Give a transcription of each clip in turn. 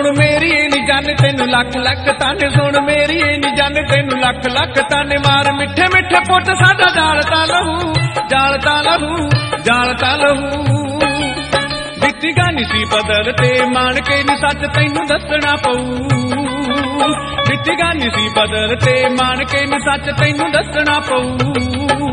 सुन मेरी नी जान तेनू लख लख ताने सुन मेरी नी जान तेनू लख लख ताने मार मिठे मिठे पुट साडा जालता लहू जालता लहू दित्ती गानी सी बदल ते मान के नी सच तैनू दसना पऊ दित्ती गानी सी बदल ते मान के नी सच तैनू दसना पऊ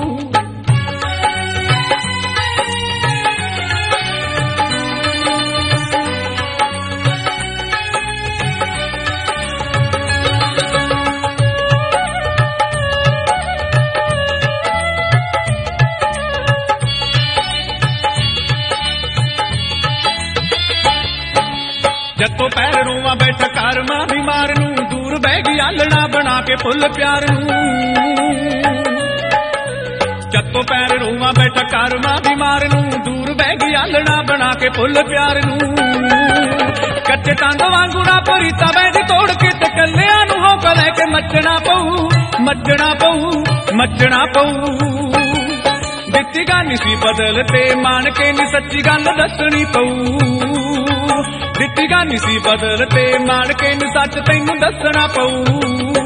जत्तो पैर रोवा बैठा कर मां बीमार नू दूर बह गई आलना बना के फुल प्यार नू जत्तो पैर रोवा बैठा कर मां बीमार नू दूर बह गई आलना बना के फुल प्यार नू कच्चे तंग वांगूरा परीता बैठ तोड़ के ते कलिया नू होक लैके मचना पऊ मचना पऊ दित्ती गानी सी बदल ते मान के नी सच्ची गल दसनी पऊ दित्ती गानी सी बदल ते मान के नी सच तैनू दसना पऊ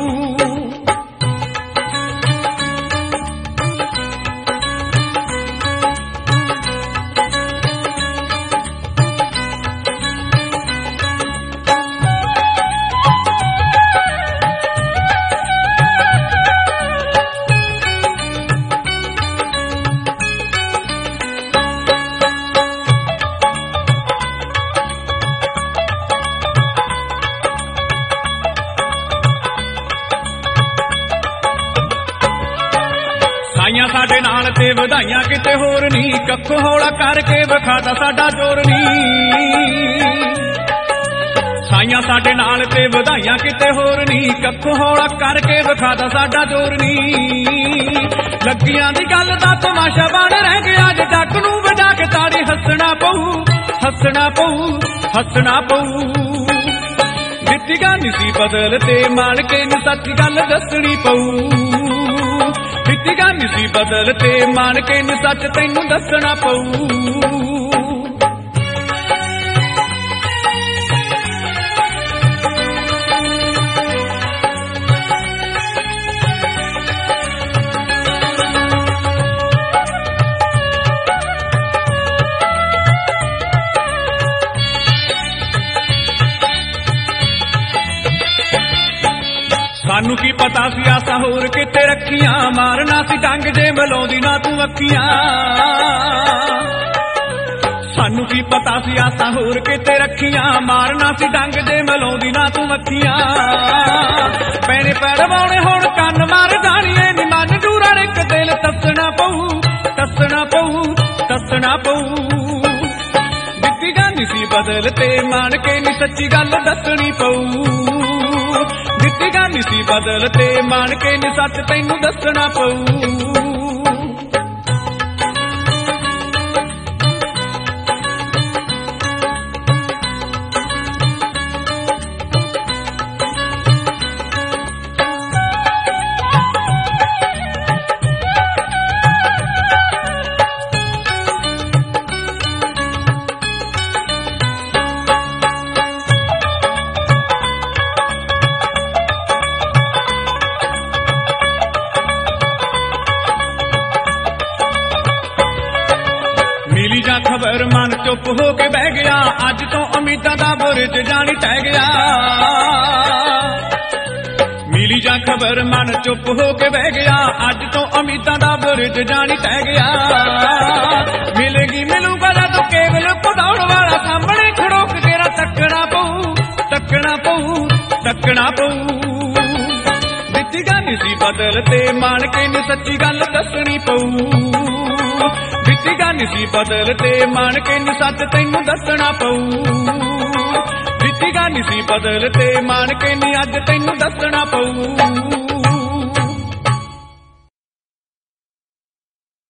साइयां साडे नाल ते वधाइयां किते होर नी कखो हौला करके विखादा साडा जोर नी साइयां साडे नाल ते वधाइयां किते होर नी कखो हौला करके विखादा साडा जोर नी लगियां दी गल दा तमाशा बन रह गया जे जग नूं वजा के ताड़ी हसना पऊ दित्ती गानी सी बदल ते मान के नी सच गल दसनी पऊ दित्ती गानी सी बदल ते मान के नी सच तैनू दसना पऊ सानू की पता सी आसा होर किते रखियां मारना सी डंग जे मलाउंदी ना तू अखियां सानू की पता सी आसा होर किते रखियां मारना सी डंग जे मलाउंदी ना तू अखियां पैने पैरवाने हुण कन्न मार जाणीए नी मन जूरा इक दिल तसना पऊ दित्ती गानी सी बदल ते मान के नी सच्ची गल दसनी पऊ दित्ती गानी सी बदल ते मान के नी सच तैनू दसना पऊ मिली जा खबर मन चुप हो के बह गया अज तो उम्मीदां दा बुरज जानी टह गया मिली जा खबर मन चुप हो के बह गया अज तो उम्मीदां दा बुरज जानी टह गया मिलेगी मिलूगा जदों केवल पौड़ वाला सामने खड़ोक तेरा तकना पऊ दित्ती गानी सी बदल ते मान के नी सच्ची गल दसनी पऊ दित्ती गानी सी बदल ते मान के नी सच तैनू दसना पऊ दित्ती गानी सी बदल ते मान के नी अज तैनू दसना पऊ